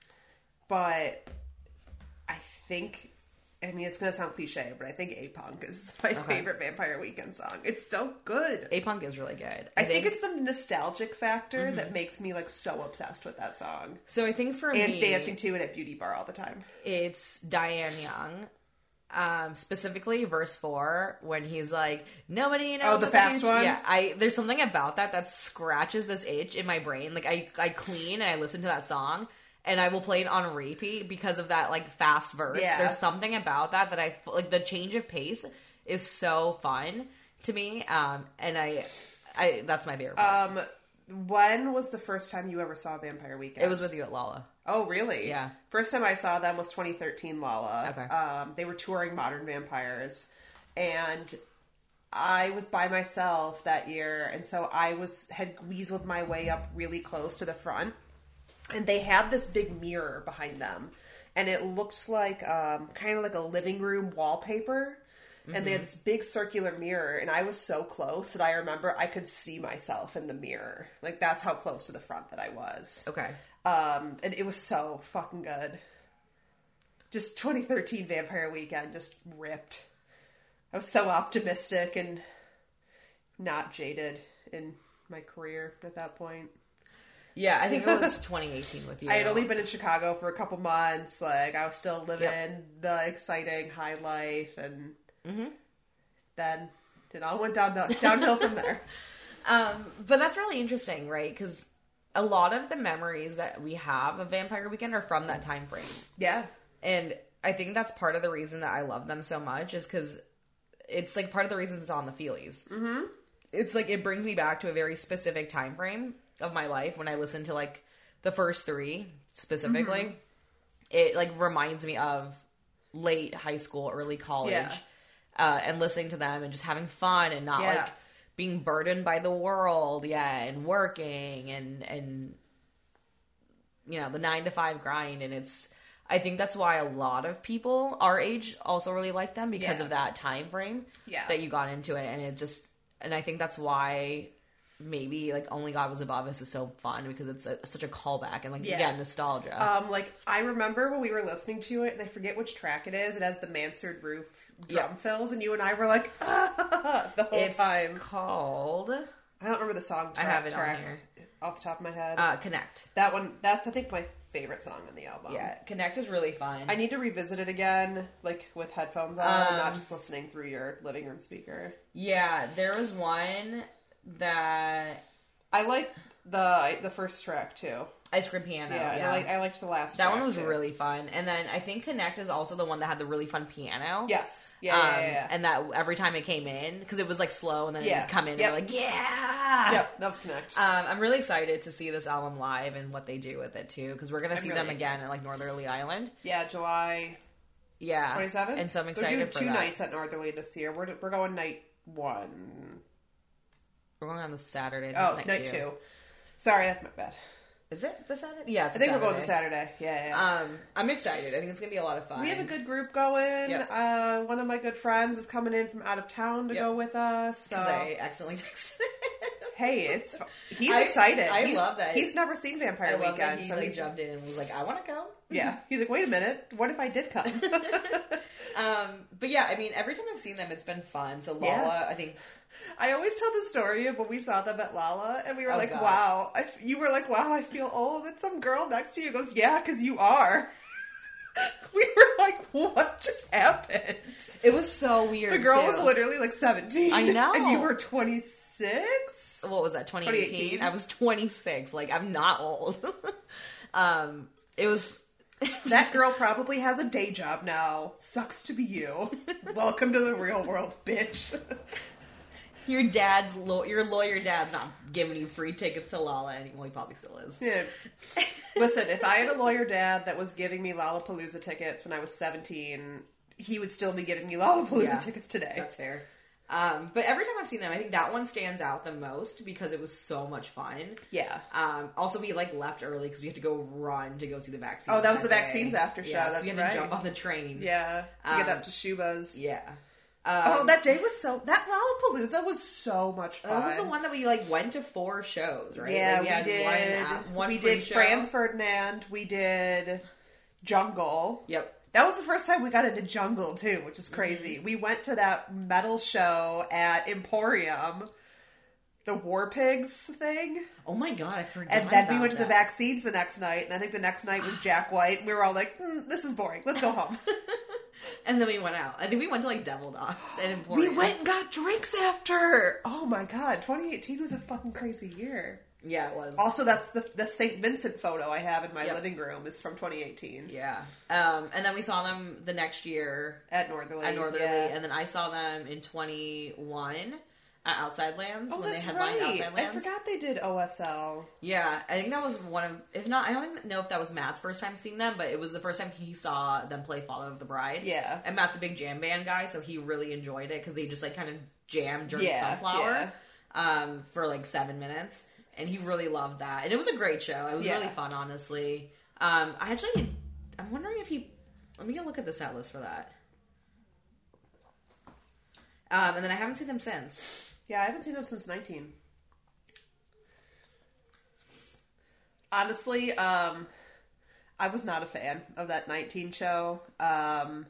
but I think, I mean, it's going to sound cliche, but I think A-Punk is my okay. favorite Vampire Weekend song. It's so good. A-Punk is really good. I, I think, think it's the nostalgic factor mm-hmm. that makes me, like, so obsessed with that song. So I think for and me... And dancing to it at Beauty Bar all the time. It's Diane Young. Um, specifically verse four, when he's like, nobody knows. Oh, the fast one? Yeah, I, there's something about that that scratches this itch in my brain. Like, I, I clean and I listen to that song, and I will play it on repeat because of that, like, fast verse. Yeah. There's something about that that I, like, the change of pace is so fun to me, um, and I, I, that's my favorite part. Um, when was the first time you ever saw Vampire Weekend? It was with you at Lala. Oh, really? Yeah. First time I saw them was twenty thirteen Lala. Okay. Um, they were touring Modern Vampires, and I was by myself that year, and so I was had weaseled my way up really close to the front, and they had this big mirror behind them, and it looked like um, kind of like a living room wallpaper. And mm-hmm. they had this big circular mirror, and I was so close that I remember I could see myself in the mirror. Like, that's how close to the front that I was. Okay. Um, and it was so fucking good. Just twenty thirteen Vampire Weekend just ripped. I was so optimistic and not jaded in my career at that point. Yeah, I think it was twenty eighteen with you. I had only been in Chicago for a couple months. Like, I was still living yep. the exciting high life, and mm-hmm. then it all went down downhill from there. Um, but that's really interesting, right? Because a lot of the memories that we have of Vampire Weekend are from that time frame. Yeah. And I think that's part of the reason that I love them so much, is because it's like part of the reason it's on the feelies. Mm-hmm. It's like it brings me back to a very specific time frame of my life when I listen to like the first three specifically. Mm-hmm. It like reminds me of late high school, early college, yeah. uh, and listening to them and just having fun and not yeah. like being burdened by the world, yeah, and working and and you know, the nine to five grind. And it's, I think that's why a lot of people our age also really like them, because yeah. of that time frame yeah. that you got into it. And it just, and I think that's why maybe like Only God Was Above Us is so fun, because it's a, such a callback and like yeah. again nostalgia. Um, like I remember when we were listening to it, and I forget which track it is. It has the Mansard Roof drum yep. fills, and you and I were like, ah, the whole it's time. It's called. I don't remember the song. Track, I have it track on here off the top of my head. Uh, Connect. That one. That's I think my favorite song on the album. Yeah, Connect is really fun. I need to revisit it again, like with headphones on, um, and not just listening through your living room speaker. Yeah, there was one that I like the the first track too. Ice Cream Piano. Yeah, yeah. And I, like, I liked the last That track one was too. really fun. And then I think Connect is also the one that had the really fun piano. Yes. Yeah, um, yeah, yeah, yeah. And that every time it came in, because it was like slow, and then yeah. it would come in yep. and you're like, yeah! Yep, that was Connect. Um, I'm really excited to see this album live and what they do with it too, because we're going to see really them again at like Northerly Island. Yeah, July yeah. twenty-seventh. And so I'm excited They're doing for two that. nights at Northerly this year. We're, we're going night one. We're going on the Saturday. Oh, night, night two. two. Sorry, that's my bad. Is it the Saturday? Yeah, it's I think Saturday. we're going the Saturday. Yeah, yeah. Um, I'm excited. I think it's going to be a lot of fun. We have a good group going. Yep. Uh, one of my good friends is coming in from out of town to yep. go with us. So. I accidentally texted him. Hey, it's he's I, excited. I he's, love that. He's never seen Vampire I love Weekend, that he so like, he's jumped in and was like, "I want to go." Yeah, he's like, "Wait a minute, what if I did come?" um, but yeah, I mean, every time I've seen them, it's been fun. So Lala, yeah. I think. I always tell the story of when we saw them at Lala, and we were Oh, like, God. "Wow!" I, you were like, "Wow, I feel old." And some girl next to you goes, "Yeah, because you are." We were like, "What just happened?" It was so weird. The girl too. was literally like seventeen. I know, and you were twenty-six. What was that? twenty eighteen. twenty eighteen. I was twenty-six. Like, I'm not old. um, it was. That girl probably has a day job now. Sucks to be you. Welcome to the real world, bitch. Your dad's law- your lawyer dad's not giving you free tickets to Lala anymore. He probably still is. Yeah. Listen, if I had a lawyer dad that was giving me Lollapalooza tickets when I was seventeen, he would still be giving me Lollapalooza yeah, tickets today. That's fair. Um, but every time I've seen them, I think that one stands out the most because it was so much fun. Yeah. Um, also, we like left early because we had to go run to go see the vaccines. Oh, that was that the day. vaccines after show. Yeah, That's so we had right. to jump on the train. Yeah, to um, get up to Shuba's. Yeah. Um, oh, that day was so that Lollapalooza was so much fun. That was the one that we like went to four shows, right? Yeah, like, we, we, had did. One, at, one we free did show. Franz Ferdinand. We did Jungle. Yep. That was the first time we got into Jungle too, which is crazy. Mm-hmm. We went to that metal show at Emporium, the War Pigs thing. Oh my god, I forgot. And then we about went to that. the Vaccines the next night, and I think the next night was Jack White. And we were all like, mm, "This is boring. Let's go home." And then we went out. I think we went to like Devil Dogs and Emporium. We went and got drinks after. Oh my god, twenty eighteen was a fucking crazy year. Yeah, it was. Also, that's the the Saint Vincent photo I have in my Yep. living room is from twenty eighteen. Yeah. Um, and then we saw them the next year At Northerly. at Northerly, yeah. and then I saw them in twenty-one at Outside Lands Oh, when they that's headlined right. Outside I Lands. forgot they did O S L. Yeah, I think that was one of, if not, I don't even know if that was Matt's first time seeing them, but it was the first time he saw them play Follow of the Bride. Yeah. And Matt's a big jam band guy, so he really enjoyed it because they just like kind of jammed during Yeah, Sunflower um, for like seven minutes. And he really loved that. And it was a great show. It was Yeah. really fun, honestly. Um, I actually, I'm wondering if he, let me go look at the set list for that. Um, and then I haven't seen them since. Yeah, I haven't seen them since nineteen. Honestly, um, I was not a fan of that nineteen show. Um,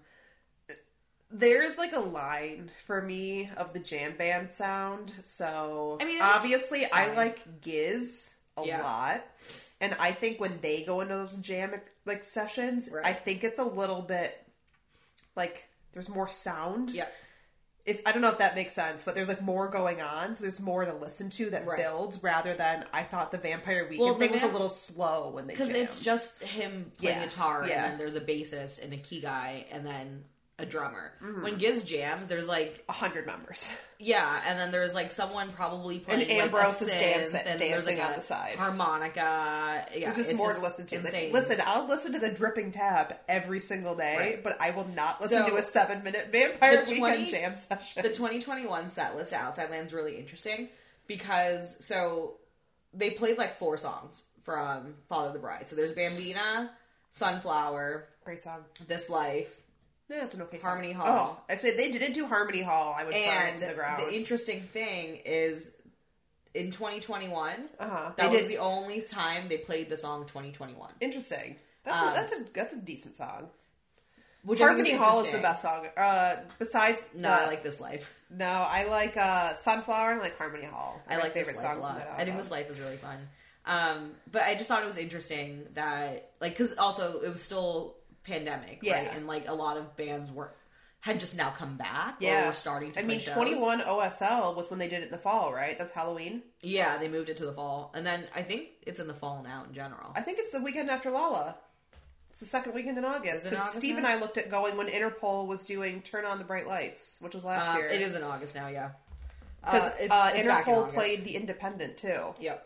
there's like a line for me of the jam band sound. So, I mean, it was obviously, I fine. like Giz a Yeah. lot. And I think when they go into those jam like sessions, Right. I think it's a little bit like there's more sound. Yeah. If, I don't know if that makes sense, but there's like more going on, so there's more to listen to that Right. builds rather than I thought the Vampire Weekend Well, the thing was a vamp- little slow when they Because jammed. it's just him playing Yeah, guitar, yeah. and then there's a bassist and a key guy, and then a drummer. Mm-hmm. When Giz jams, there's like, a hundred members. yeah, and then there's like someone probably playing And like Ambrose a is synth, dancing- and there's like dancing on a the side. harmonica. Yeah, There's just it's more to listen to. Like, Insane. listen, I'll listen to the Dripping Tab every single day, Right. but I will not listen So, to a seven minute Vampire the Weekend twenty jam session. The twenty twenty-one set list at Outside Land's really interesting because so they played like four songs from Follow the Bride. So there's Bambina, Sunflower, Great song. This Life, Yeah, it's an okay song. Harmony Hall. Oh, if they they didn't do Harmony Hall, I would fire it and to the ground. the interesting thing is in twenty twenty-one, uh-huh. that They was did- the only time they played the song twenty twenty-one. Interesting. That's, Um, a, that's a that's a decent song. Which I think Harmony is Hall is the interesting. best song. Uh, besides, No, the- I like This Life. No, I like uh, Sunflower and I like Harmony Hall. I My like favorite This Life a songs in lot. that I think album. This Life is really fun. Um, but I just thought it was interesting that, like, because also it was still pandemic, Yeah. right? And like a lot of bands were had just now come back, Yeah, or were starting to. I play mean, shows. twenty-one O S L was when they did it in the fall, right? That's Halloween. Yeah, they moved it to the fall, and then I think it's in the fall now in general. I think it's the weekend after Lala. It's the second weekend in August. Is it in Because August Steve now? and I looked at going when Interpol was doing Turn on the Bright Lights, which was last Um, year. it is in August now, yeah. Because Uh, it's, uh, it's back in Interpol August. played The Independent, too. Yep.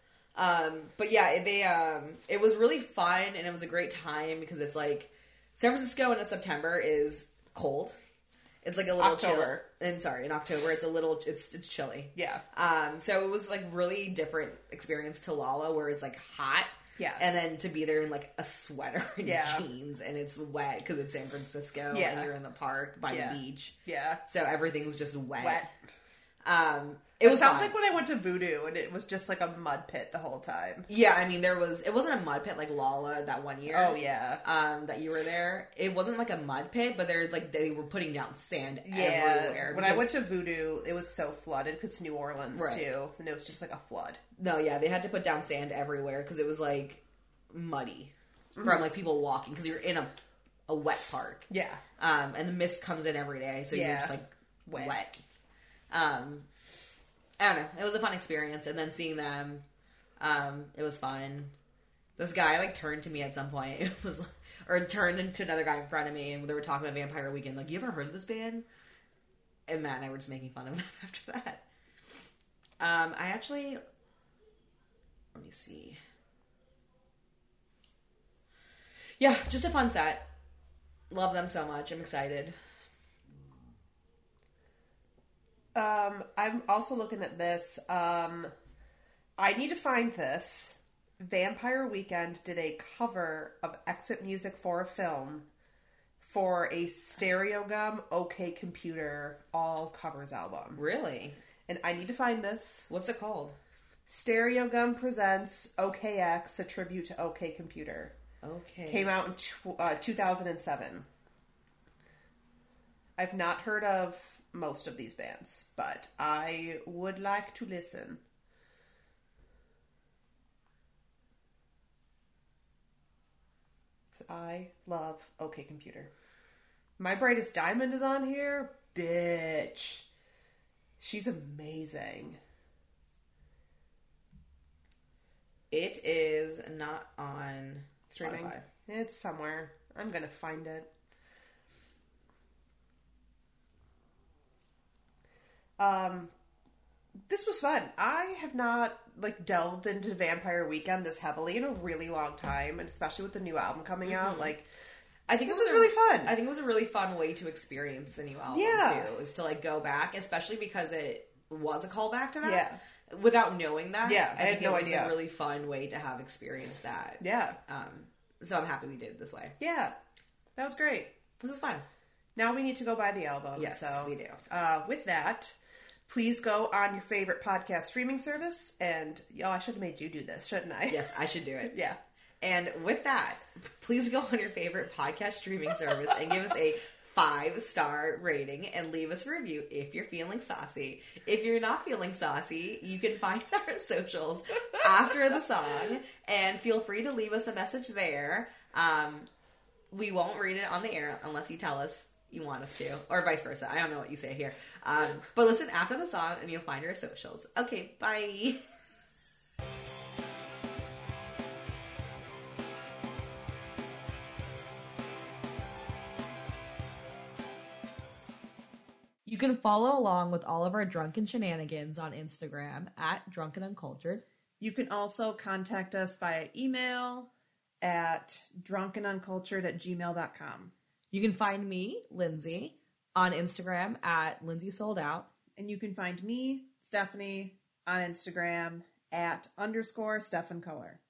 Um, but yeah, they um, it was really fun and it was a great time because it's like San Francisco in September is cold. It's like a little October. chill. And sorry, in October it's a little it's it's chilly. Yeah. Um, so it was like really different experience to Lala where it's like hot. Yeah. And then to be there in like a sweater and Yeah. jeans and it's wet because it's San Francisco Yeah. and you're in the park by Yeah. the beach. Yeah. So everything's just wet. Wet. Um, it It was sounds fun. like when I went to Voodoo and it was just like a mud pit the whole time. Yeah, I mean, there was, it wasn't a mud pit like Lala that one year. Oh, yeah. Um, that you were there. It wasn't like a mud pit, but they're like, they were putting down sand Yeah. everywhere. When I because- went to Voodoo, it was so flooded because it's New Orleans, Right. too. And it was just like a flood. No, yeah, they had to put down sand everywhere because it was like muddy Mm-hmm. from like people walking because you're in a, a wet park. Yeah. Um, and the mist comes in every day, so you're Yeah. just like Wet. wet. Um, I don't know. It was a fun experience, and then seeing them, um, it was fun. This guy like turned to me at some point. It was, or turned into another guy in front of me, and they were talking about Vampire Weekend. Like, you ever heard of this band? And Matt and I were just making fun of them after that. Um, I actually, let me see. Yeah, just a fun set. Love them so much. I'm excited. Um, I'm also looking at this. Um, I need to find this. Vampire Weekend did a cover of Exit Music for a Film for a Stereogum OK Computer all covers album. Really? And I need to find this. What's it called? Stereogum presents O K X, a tribute to OK Computer. Okay. Came out in tw- uh, two thousand seven. I've not heard of most of these bands, but I would like to listen. I love OK Computer. My Brightest Diamond is on here. Bitch. She's amazing. It is not on Streaming. Spotify. It's somewhere. I'm gonna find it. Um, this was fun. I have not like delved into Vampire Weekend this heavily in a really long time, and especially with the new album coming Mm-hmm. out, like I think this it was is a, really fun. I think it was a really fun way to experience the new album Yeah. too. Is to like go back, especially because it was a callback to that. Yeah. Without knowing that, Yeah, I, I had think no it was idea. a really fun way to have experienced that. Yeah, Um, so I'm happy we did it this way. yeah, that was great. This is fun. Now we need to go buy the album. Yes, so we do. Uh, with that, please go on your favorite podcast streaming service, and oh, I should have made you do this, shouldn't I? Yes, I should do it. Yeah. And with that, please go on your favorite podcast streaming service and give us a five-star rating and leave us a review if you're feeling saucy. If you're not feeling saucy, you can find our socials after the song and feel free to leave us a message there. Um, we won't read it on the air unless you tell us you want us to, or vice versa. I don't know what you say here. Um, but listen after the song and you'll find our socials. Okay, bye. You can follow along with all of our drunken shenanigans on Instagram at Drunken Uncultured. You can also contact us via email at drunkenuncultured at gmail dot com. You can find me, Lindsay, on Instagram at Lindsay Sold Out. And you can find me, Stephanie, on Instagram at underscore Stephan Color.